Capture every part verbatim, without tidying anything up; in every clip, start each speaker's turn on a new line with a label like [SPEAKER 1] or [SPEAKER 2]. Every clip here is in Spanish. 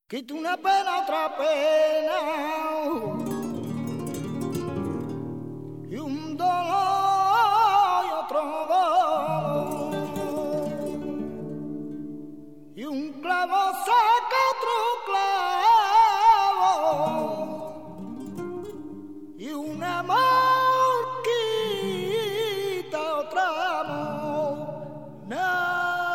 [SPEAKER 1] Quita una pena, otra pena, y un dolor y otro dolor, y un clavo saca otro clavo, y un amor quita otro amor. No.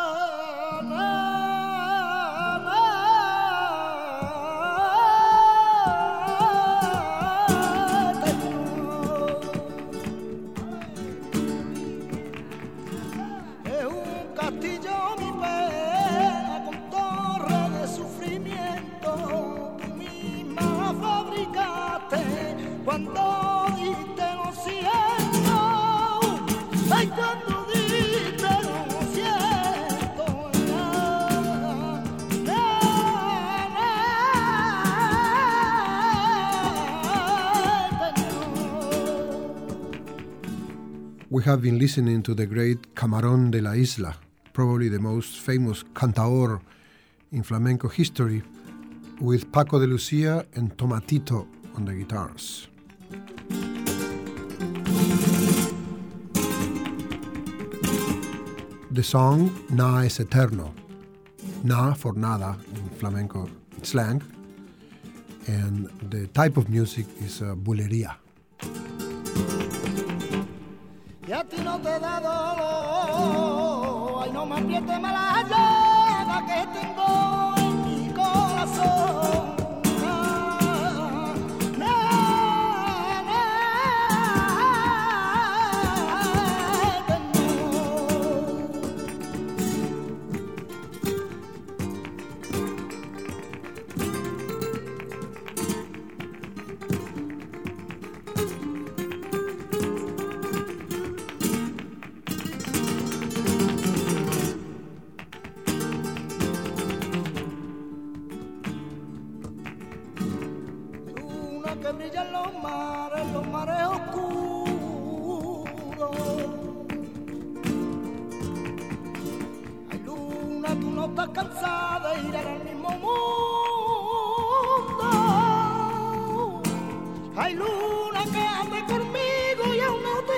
[SPEAKER 1] Cuando diste lo siento, ay, cuando diste lo siento, na, na, na,
[SPEAKER 2] We have been listening to the great Camarón de la Isla, probably the most famous cantaor in flamenco history, with Paco de Lucía and Tomatito on the guitars. The song Na es Eterno, Na for nada in flamenco slang, and the type of music is uh, bulería.
[SPEAKER 1] Y a ti no te da dolor, ay, no me aprietes más la llaga que tengo en mi corazón. Que brillan los mares, los mares oscuros. Ay, luna, tú no estás cansada de ir al mismo mundo. Ay, luna, quédate conmigo y aún no te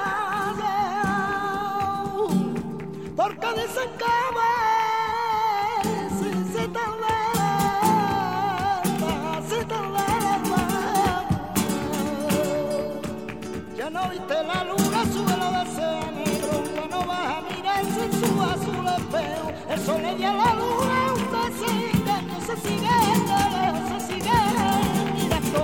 [SPEAKER 1] vayas, porque desencaba se, se tarda, se tarda. No viste la luna, suelo de ese negro, que no vas a mirarse en su azul espejo. El sol le dio a la luna un desengaño, se sigue de lejos, se sigue mirando.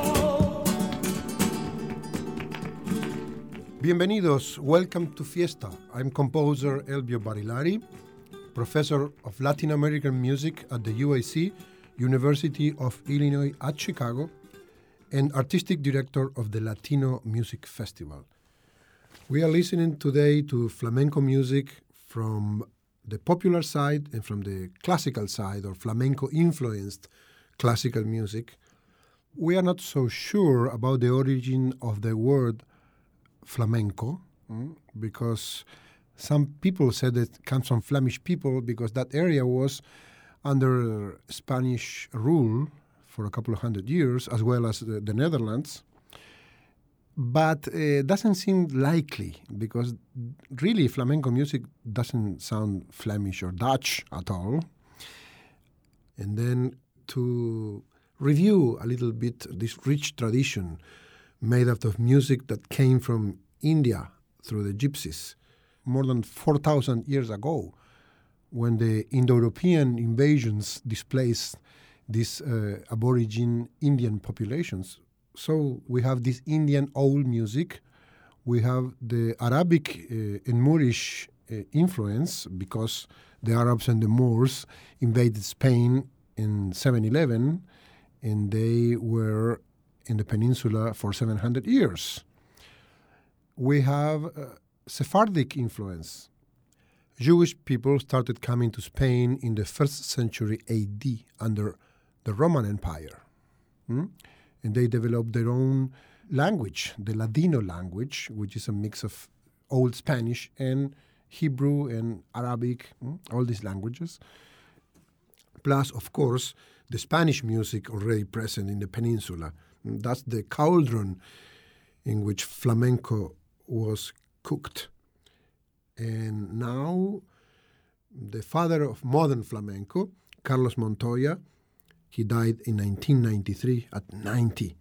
[SPEAKER 2] Bienvenidos, welcome to Fiesta. I'm composer Elvio Barilari, professor of Latin American music at the U I C, University of Illinois at Chicago, and artistic director of the Latino Music Festival. We are listening today to flamenco music from the popular side and from the classical side, or flamenco-influenced classical music. We are not so sure about the origin of the word flamenco, mm, because some people said it comes from Flemish people because that area was under Spanish rule for a couple of hundred years, as well as the, the Netherlands. But it uh, doesn't seem likely, because really flamenco music doesn't sound Flemish or Dutch at all. And then to review a little bit this rich tradition made out of music that came from India through the gypsies more than four thousand years ago, when the Indo-European invasions displaced these uh, Aborigine Indian populations. So we have this Indian old music, we have the Arabic uh, and Moorish uh, influence, because the Arabs and the Moors invaded Spain in seven eleven, and they were in the peninsula for seven hundred years. We have uh, Sephardic influence. Jewish people started coming to Spain in the first century A D under the Roman Empire. Hmm? And they developed their own language, the Ladino language, which is a mix of Old Spanish and Hebrew and Arabic, hmm? all these languages. plus, of course, the Spanish music already present in the peninsula. That's the cauldron in which flamenco was cooked. And now, the father of modern flamenco, Carlos Montoya, he died in nineteen ninety-three at ninety.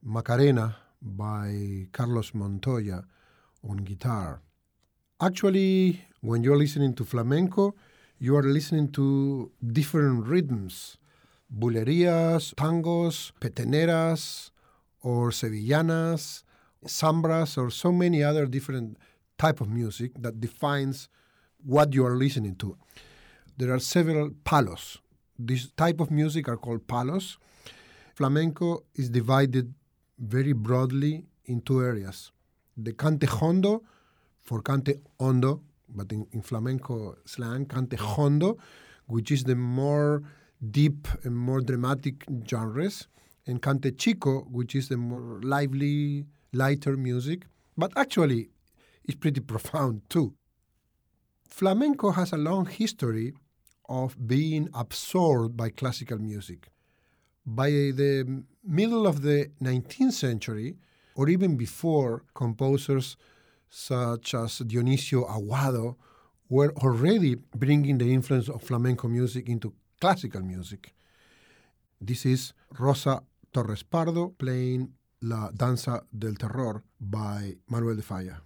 [SPEAKER 2] Macarena by Carlos Montoya on guitar. Actually, when you're listening to flamenco, you are listening to different rhythms, bulerías, tangos, peteneras, or sevillanas, zambras, or so many other different type of music that defines what you are listening to. There are several palos. This type of music are called palos. Flamenco is divided very broadly in two areas. The cante hondo, for cante hondo, but in, in flamenco slang, cante hondo, which is the more deep and more dramatic genres, and cante chico, which is the more lively, lighter music, but actually it's pretty profound too. Flamenco has a long history of being absorbed by classical music. By the middle of the nineteenth century, or even before, composers such as Dionisio Aguado were already bringing the influence of flamenco music into classical music. This is Rosa Torres Pardo playing La Danza del Terror by Manuel de Falla.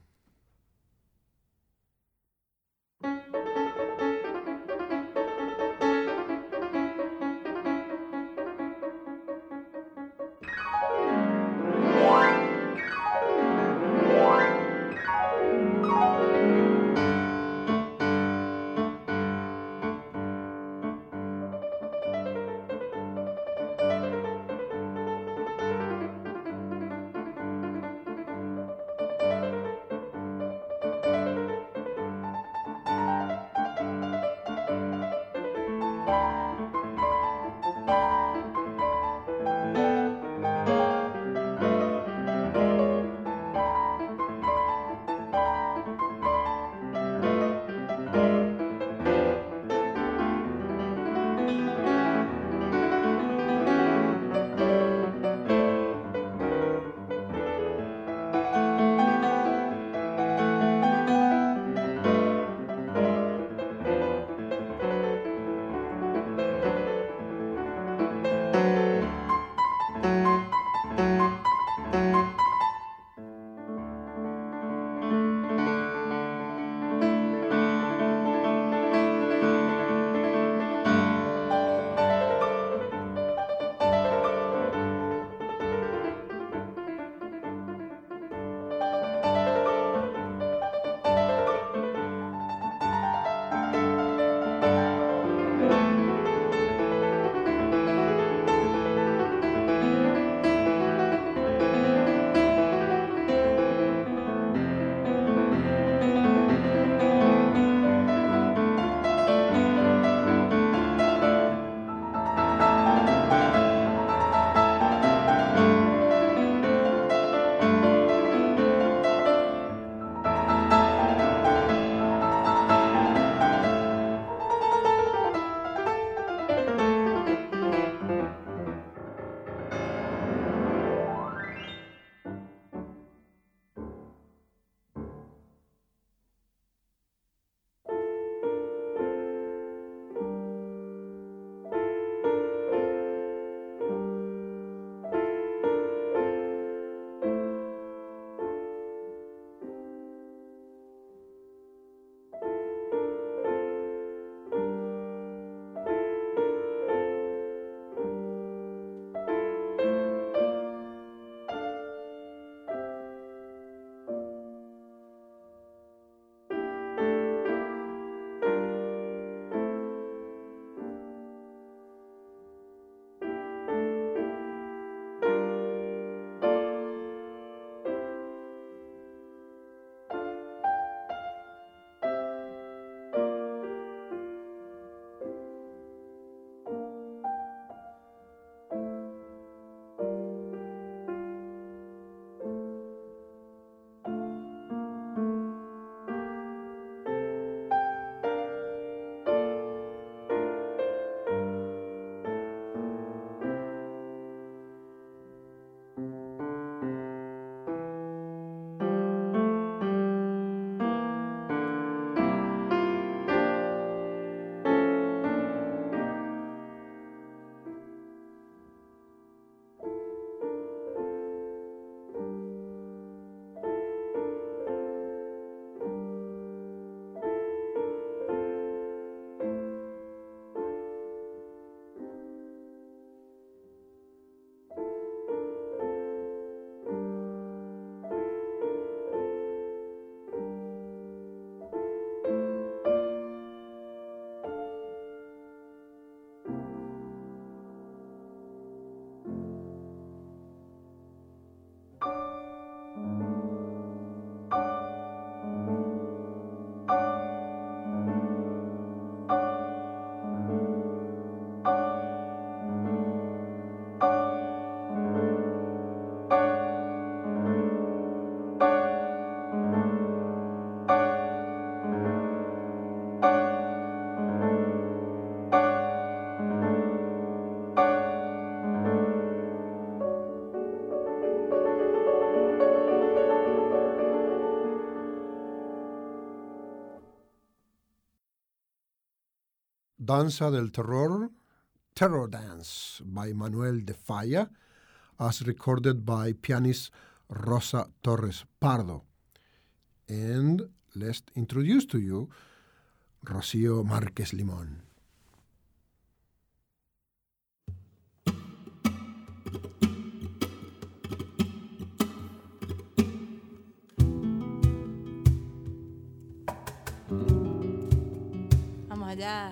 [SPEAKER 2] Danza del Terror, Terror Dance by Manuel de Falla, as recorded by pianist Rosa Torres Pardo. And let's introduce to you Rocío Márquez Limón.
[SPEAKER 3] Vamos allá.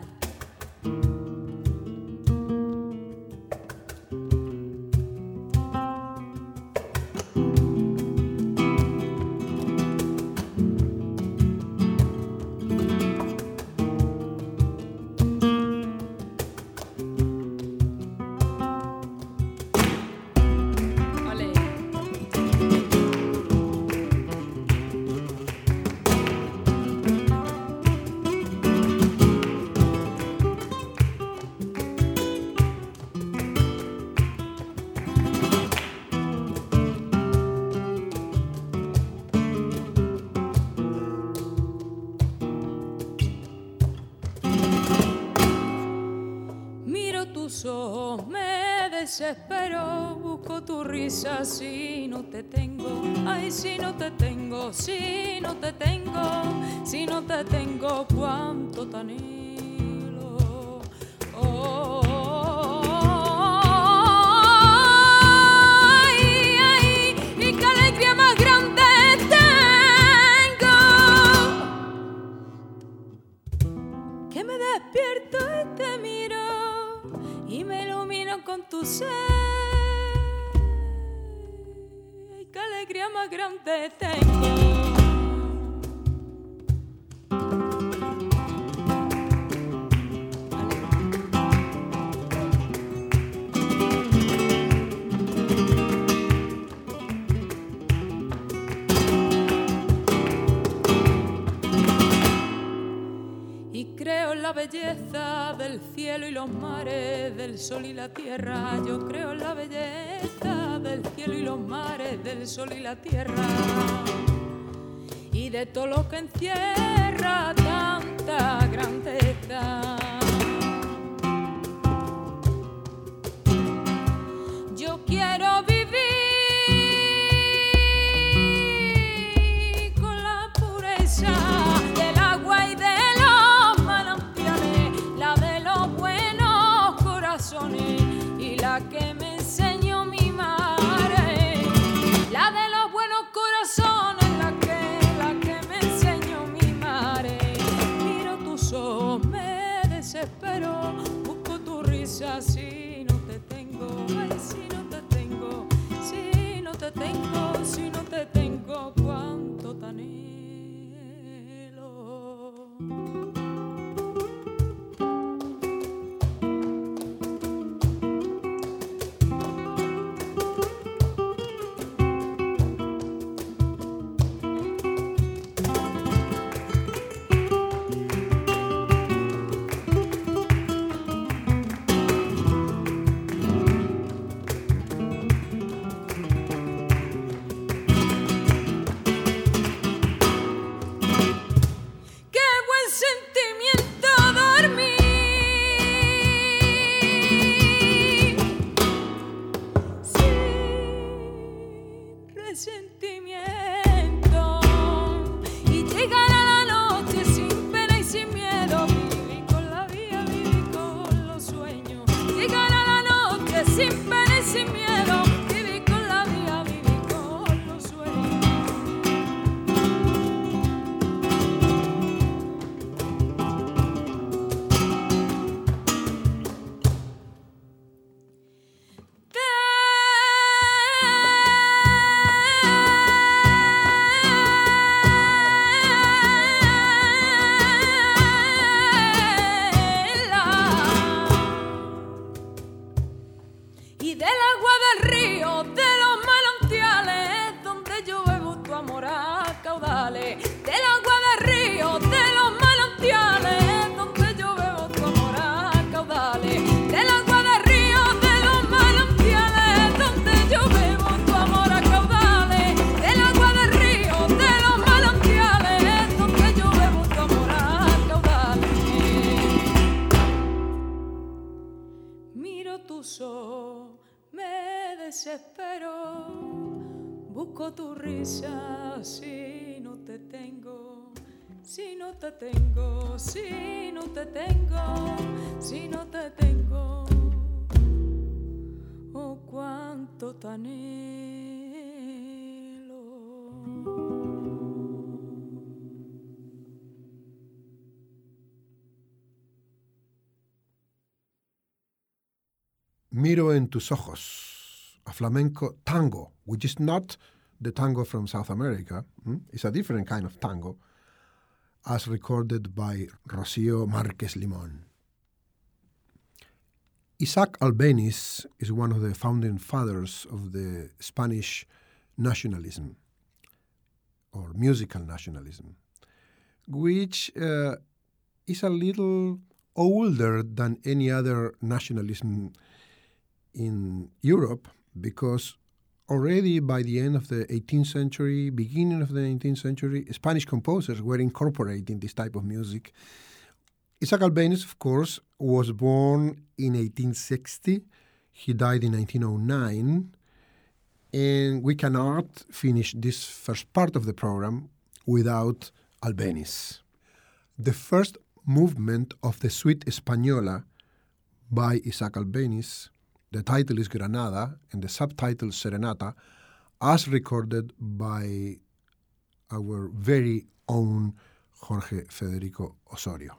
[SPEAKER 4] Desespero, busco tu risa si no te tengo, ay si no te tengo, si no te tengo, si no te tengo, cuánto te anhelo. Oh, ay, ay, y qué alegría más grande tengo, que me despierto y te miro y me ilumino con tu ser. Ay, qué alegría más grande tengo. Creo en la belleza del cielo y los mares, del sol y la tierra. Yo creo en la belleza del cielo y los mares, del sol y la tierra. Y de todo lo que encierra tanta grandeza. Yo quiero vivir con la pureza del agua y de y la que me enseñó mi madre, la de los buenos corazones, la que, la que me enseñó mi madre. Miro tus ojos, me desespero, busco tu risa si no te tengo, ay si no te tengo, si no te tengo, si no te tengo, cuánto te anhelo. miro tus ojos, me desespero. Busco tu risa si no te tengo, si no te tengo, si no te tengo, si no te tengo. Oh, cuánto te anhelo.
[SPEAKER 2] Miro en tus ojos, a flamenco tango, which is not the tango from South America. Hmm? It's a different kind of tango, as recorded by Rocío Márquez Limón. Isaac Albéniz is one of the founding fathers of the Spanish nationalism, or musical nationalism, which uh, is a little older than any other nationalism in Europe, because already by the end of the eighteenth century, beginning of the nineteenth century, Spanish composers were incorporating this type of music. Isaac Albéniz, of course, was born in eighteen sixty. He died in nineteen oh nine. And we cannot finish this first part of the program without Albéniz. The first movement of the Suite Española by Isaac Albéniz, the title is Granada and the subtitle Serenata, as recorded by our very own Jorge Federico Osorio.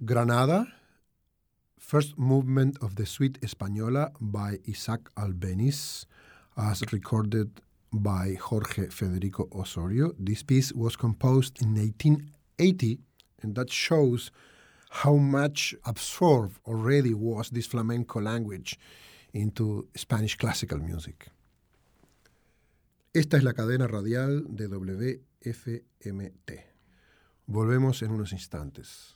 [SPEAKER 2] Granada, first movement of the Suite Española by Isaac Albéniz, as recorded by Jorge Federico Osorio. This piece was composed in eighteen eighty, and that shows how much absorbed already was this flamenco language into Spanish classical music. Esta es la cadena radial de W F M T. Volvemos en unos instantes.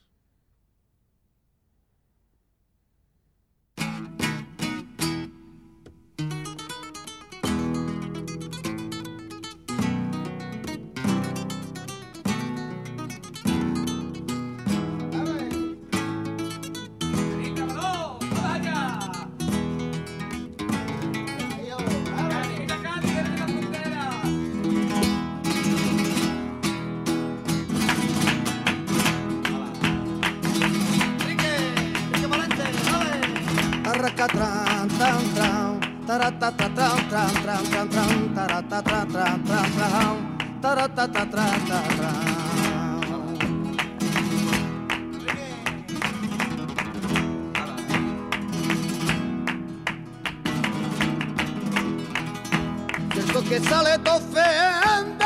[SPEAKER 1] Cierto que sale te ofende,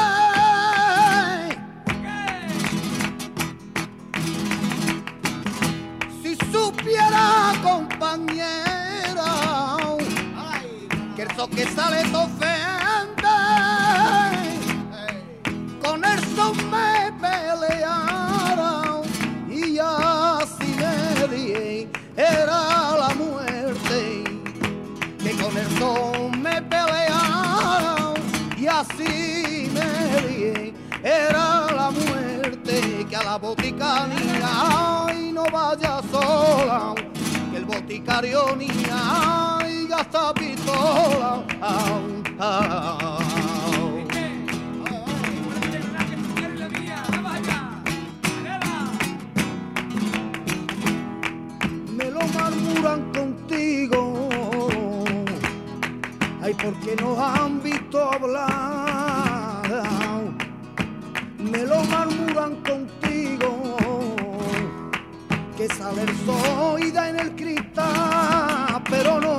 [SPEAKER 1] si supiera, compañera, que eso que sale te ofende, con eso me pelearon y así me di, era la muerte, que con eso me pelearon y así me di, era la muerte, que a la boticaria y no vaya sola, que el boticario niña y gasta pistola. Au, au. Me lo murmuran contigo, ay, porque nos han visto hablar. Me lo murmuran contigo, que sale el sol y da en el cristal, pero no,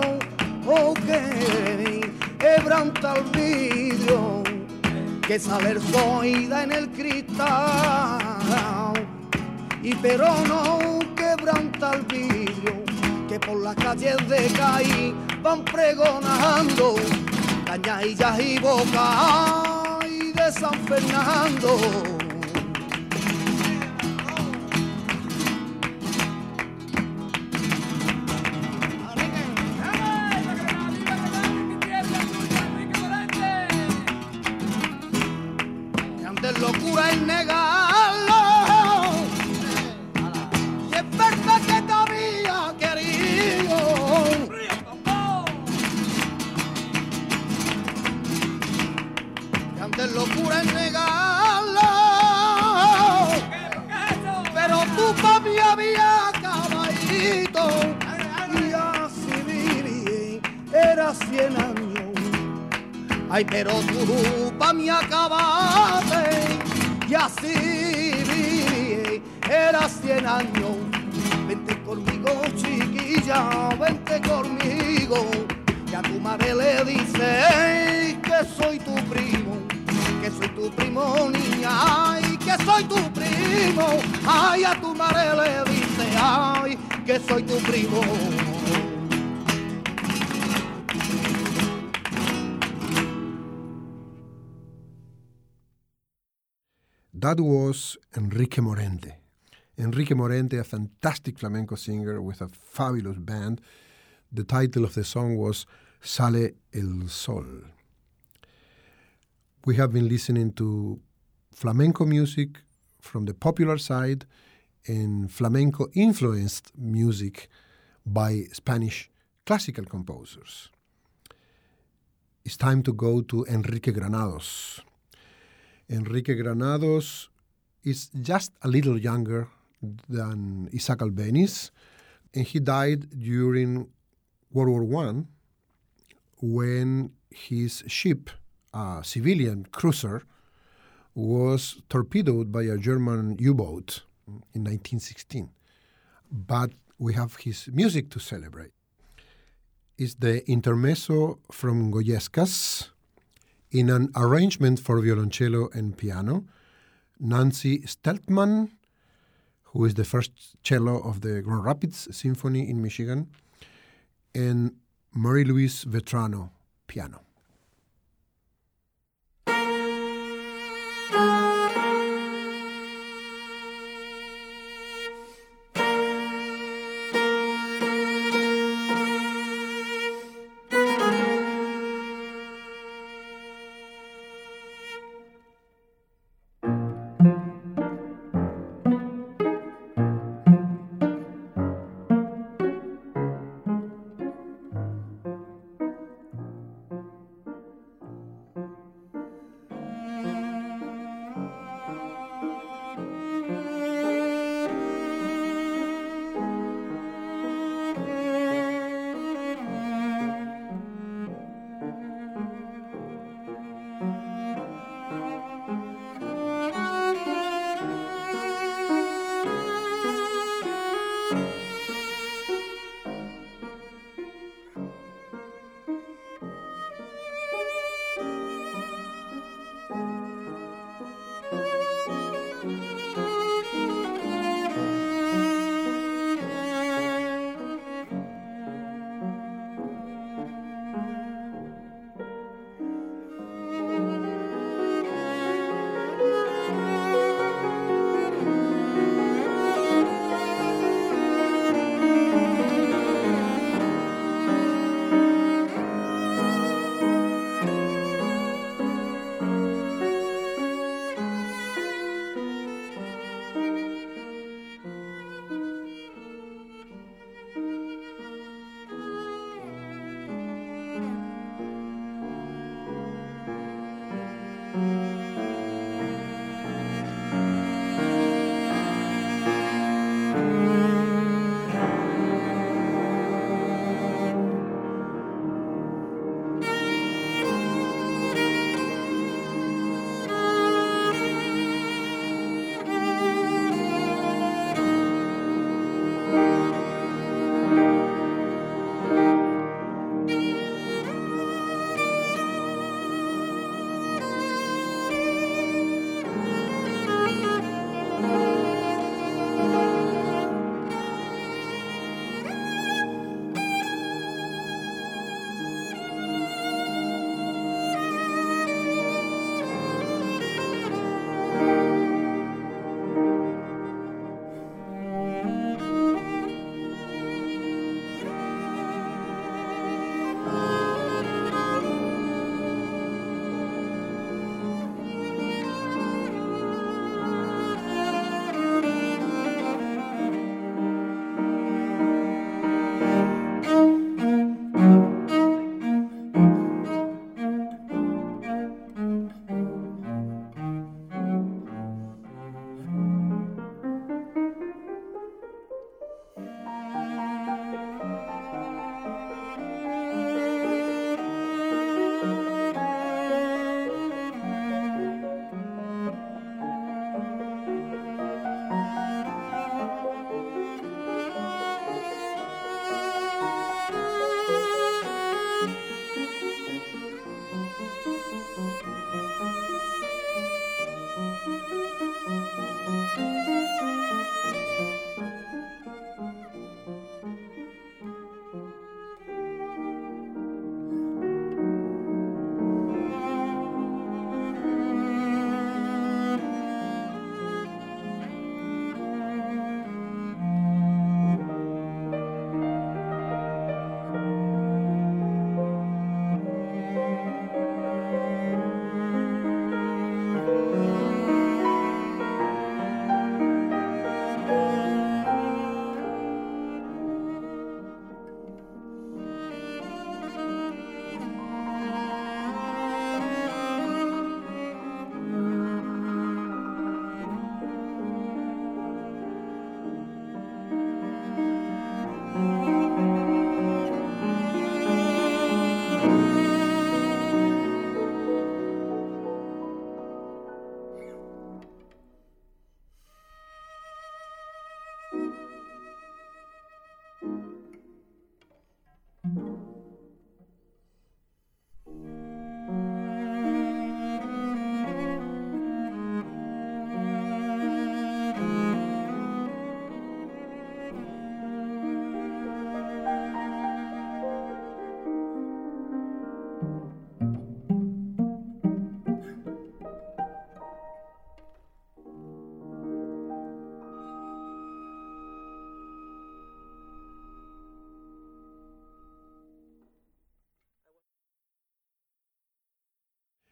[SPEAKER 1] ok, quebranta el vidrio, que sale el sol y da en el cristal, y pero no quebranta el vidrio, que por las calles de Cádiz van pregonando cañadillas y boca y de San Fernando. Grande locura es negarlo, y es verdad que te había querido. Grande locura es negarlo, pero tú pa' mí había caballito, y así viví, era cien años. Ay, pero tú pa' mí acabaste, y así viví, era cien años. Vente conmigo, chiquilla, vente conmigo, que a tu madre le dice que soy tu primo, que soy tu primo, niña, ay, que soy tu primo. Ay, a tu madre le dice, ay, que soy tu primo.
[SPEAKER 2] That was Enrique Morente. Enrique Morente, a fantastic flamenco singer with a fabulous band. The title of the song was Sale el Sol. We have been listening to flamenco music from the popular side and flamenco-influenced music by Spanish classical composers. It's time to go to Enrique Granados. Enrique Granados is just a little younger than Isaac Albéniz, and he died during World War One when his ship, a civilian cruiser, was torpedoed by a German U-boat in nineteen sixteen. but we have his music to celebrate. It's the Intermezzo from Goyescas in an arrangement for violoncello and piano. Nancy Steltman, who is the first cello of the Grand Rapids Symphony in Michigan, and Marie-Louise Vetrano, piano.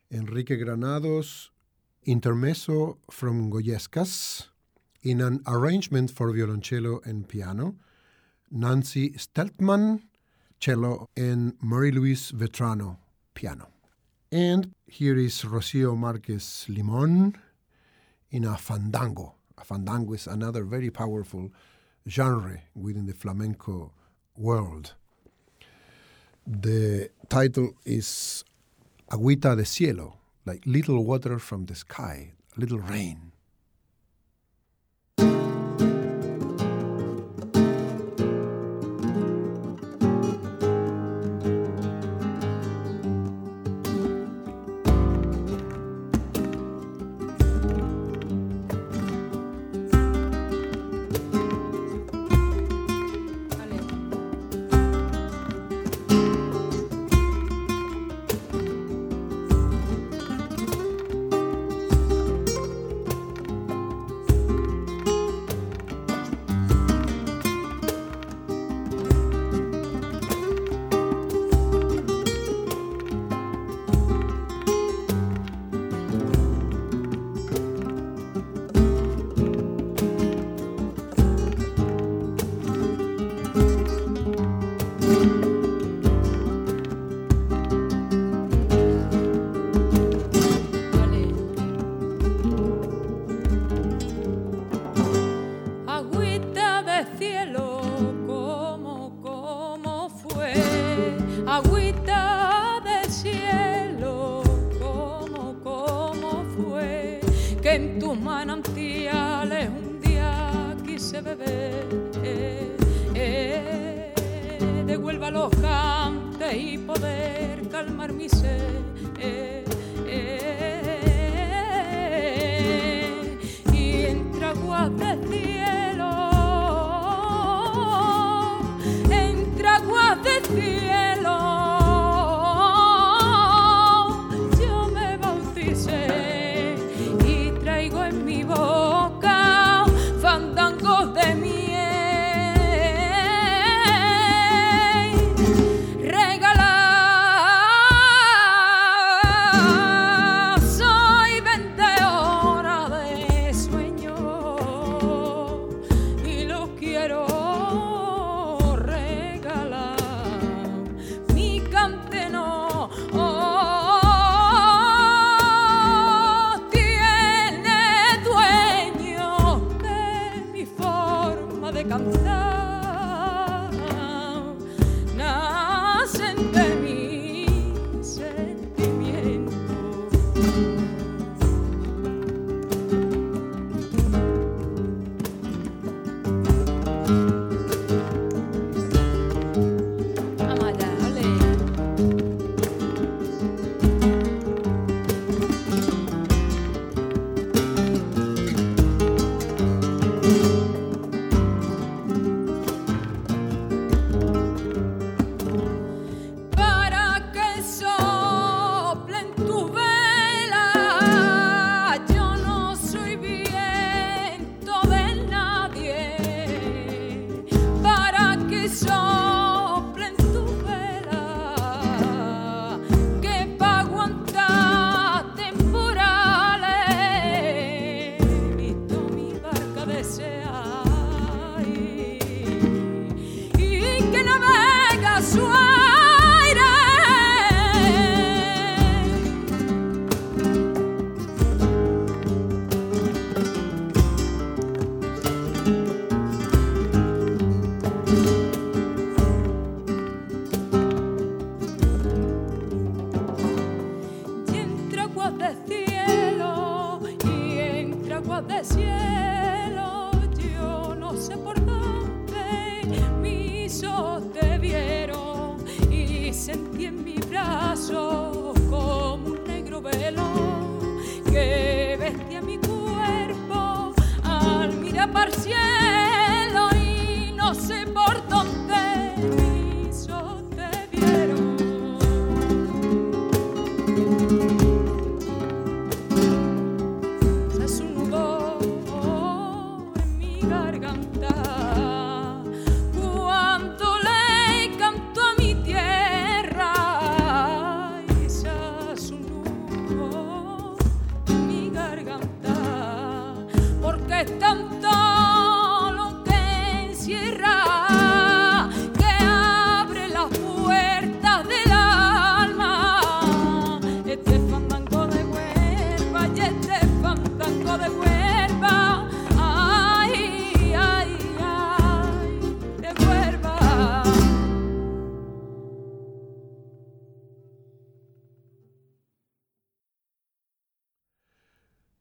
[SPEAKER 2] Enrique Granados, Intermezzo from Goyescas, in an arrangement for violoncello and piano, Nancy Steltman, cello, and Marie-Louise Vetrano, piano. And here is Rocío Márquez Limón in a fandango. A fandango is another very powerful genre within the flamenco world. The title is Agüita de Cielo, like little water from the sky, little rain.
[SPEAKER 4] Tierra, esa su nube.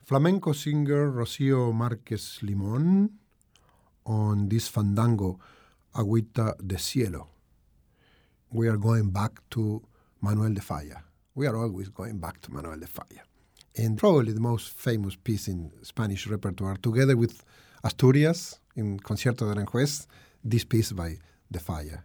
[SPEAKER 2] flamenco singer Rocío Márquez Limón on this fandango, Agüita de Cielo. We are going back to Manuel de Falla. We are always going back to Manuel de Falla. And probably the most famous piece in Spanish repertoire, together with Asturias in Concierto de Aranjuez, this piece by de Falla.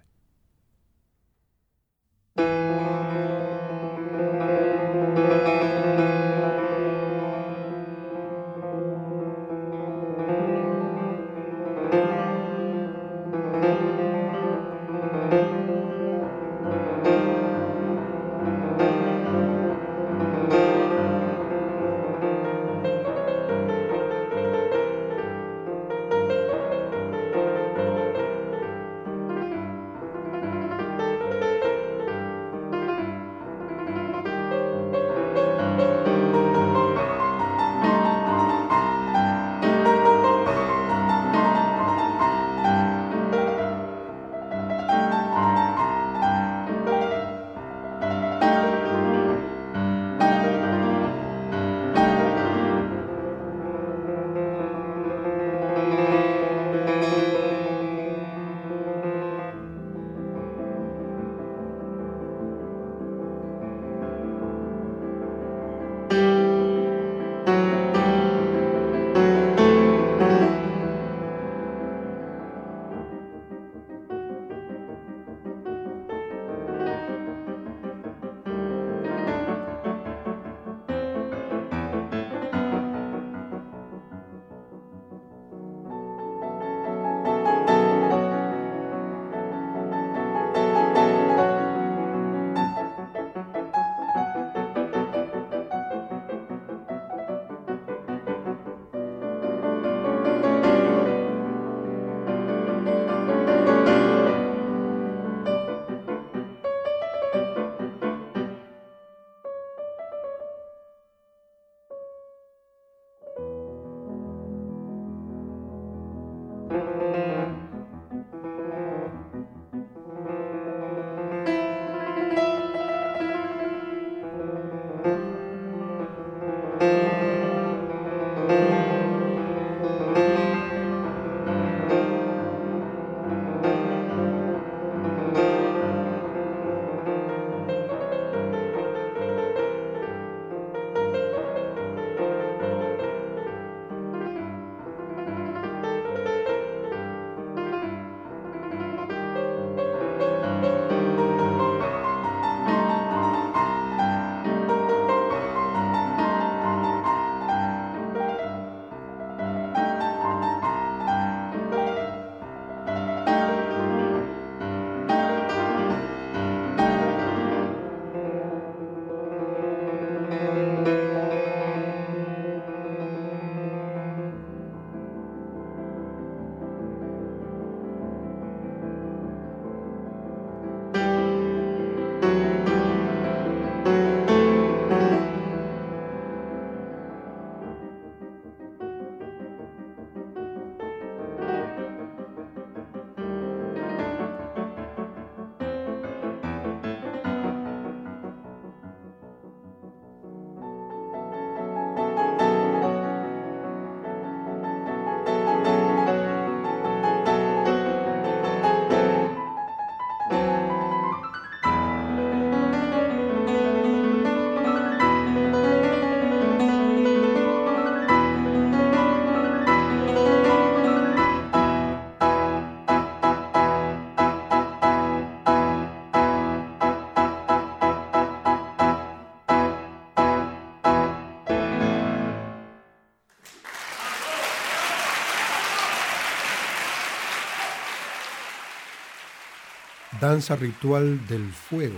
[SPEAKER 2] Danza ritual del fuego,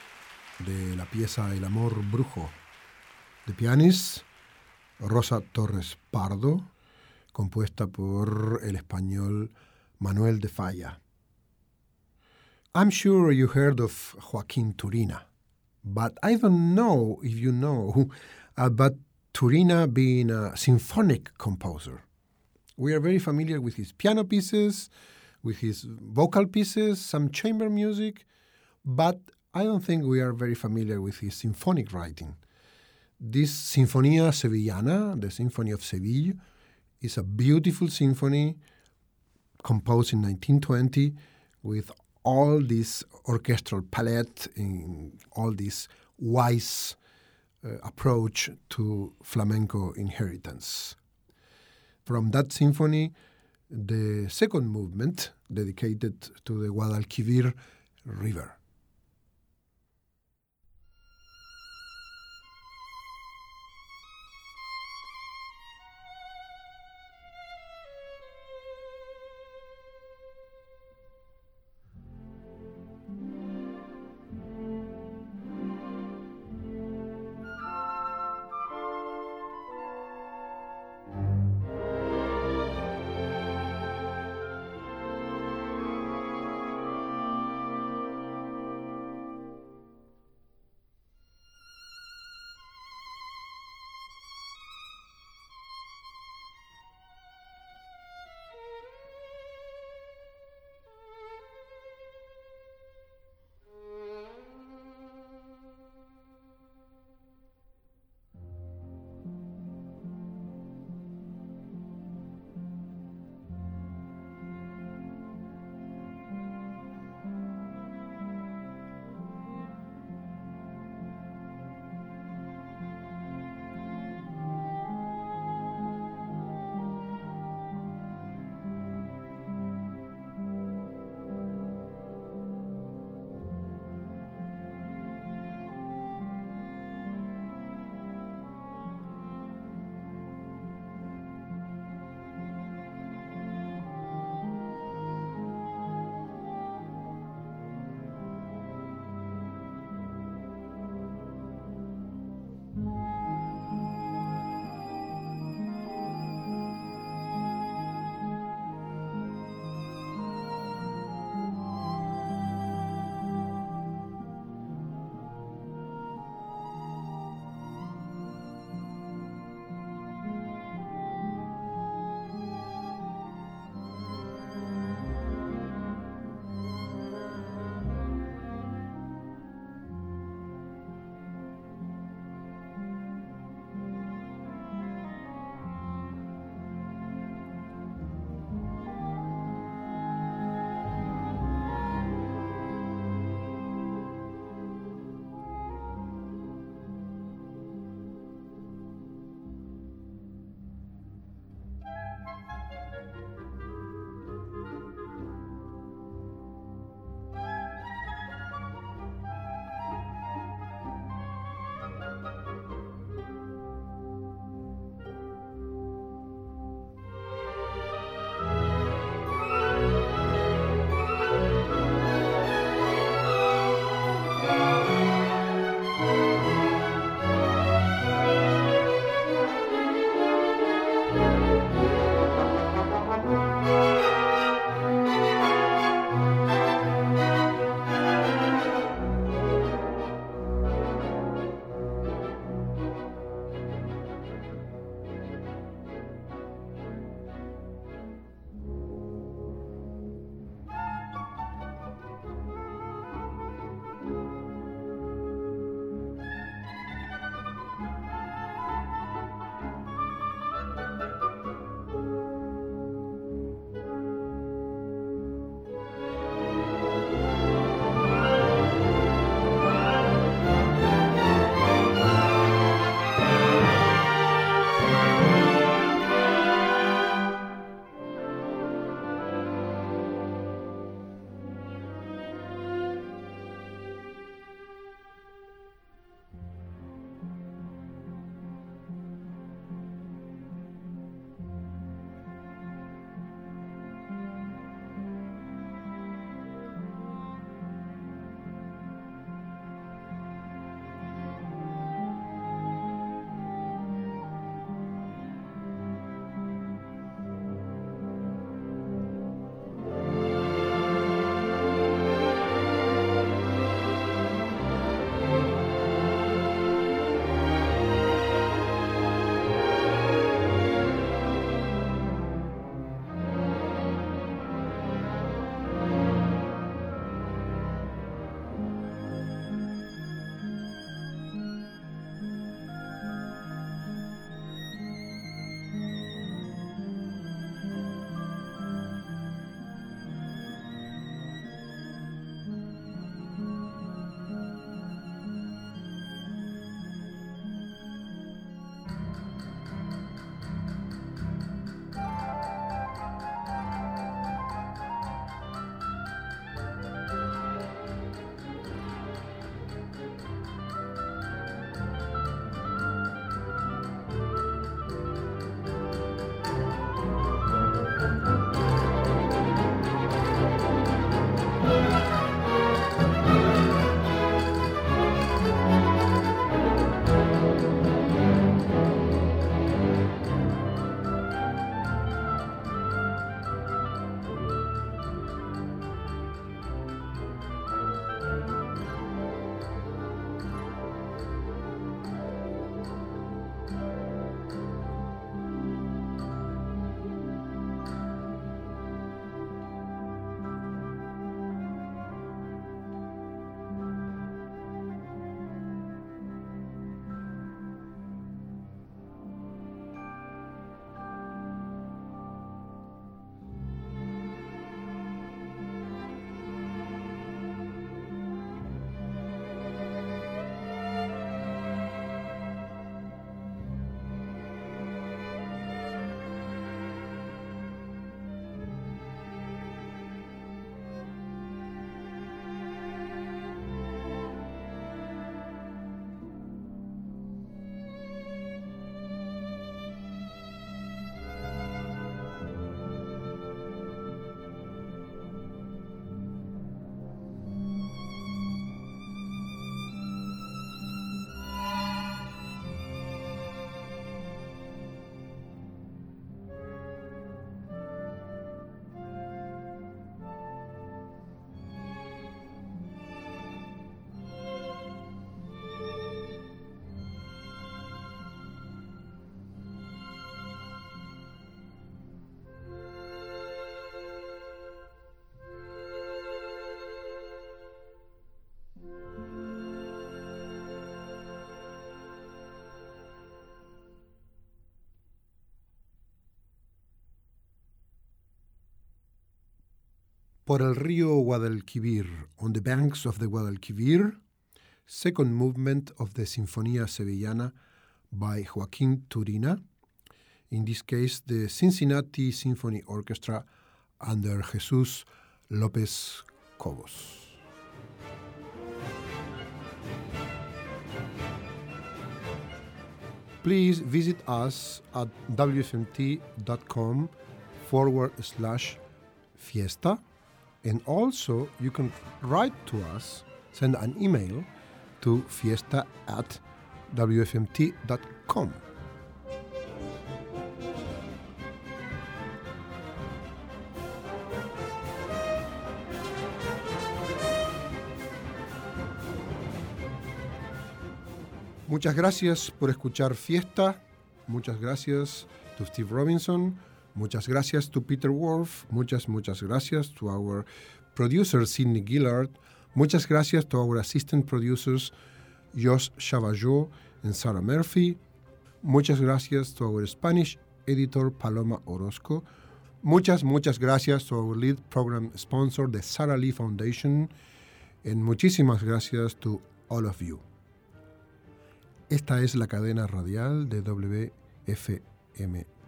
[SPEAKER 2] de la pieza El amor brujo, de pianist Rosa Torres Pardo, compuesta por el español Manuel de Falla. I'm sure you heard of Joaquín Turina, but I don't know if you know about Turina being a symphonic composer. We are very familiar with his piano pieces, with his vocal pieces, some chamber music, but I don't think we are very familiar with his symphonic writing. this Sinfonia Sevillana, the Symphony of Seville, is a beautiful symphony composed in nineteen twenty with all this orchestral palette and all this wise uh, approach to flamenco inheritance. From that symphony, the second movement dedicated to the Guadalquivir River. Por el río Guadalquivir, On the Banks of the Guadalquivir, second movement of the Sinfonía Sevillana by Joaquín Turina, in this case the Cincinnati Symphony Orchestra under Jesús López Cobos. Please visit us at wfmt.com forward slash fiesta. And also, you can write to us, send an email to fiesta at w f m t dot com. Muchas gracias por escuchar Fiesta. Muchas gracias to Steve Robinson. Muchas gracias to Peter Wolf. Muchas, muchas gracias to our producer, Sidney Gillard. Muchas gracias to our assistant producers, Josh Chavajo and Sarah Murphy. Muchas gracias to our Spanish editor, Paloma Orozco. Muchas, muchas gracias to our lead program sponsor, the Sara Lee Foundation. And muchísimas gracias to all of you. Esta es la cadena radial de W F M